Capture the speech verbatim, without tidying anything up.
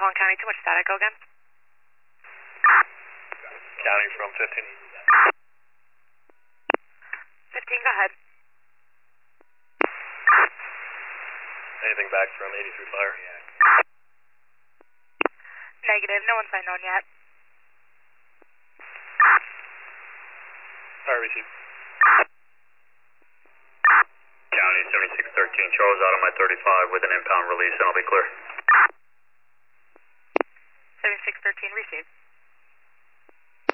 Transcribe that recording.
calling County. Too much static. Go again. County from fifteen. fifteen, go ahead. Anything back from eighty-three Fire? Negative. No one's signed on yet. Fire received. County seventy-six thirteen, Charles out on my thirty-five with an impound release, and I'll be clear. seventy-six thirteen, received.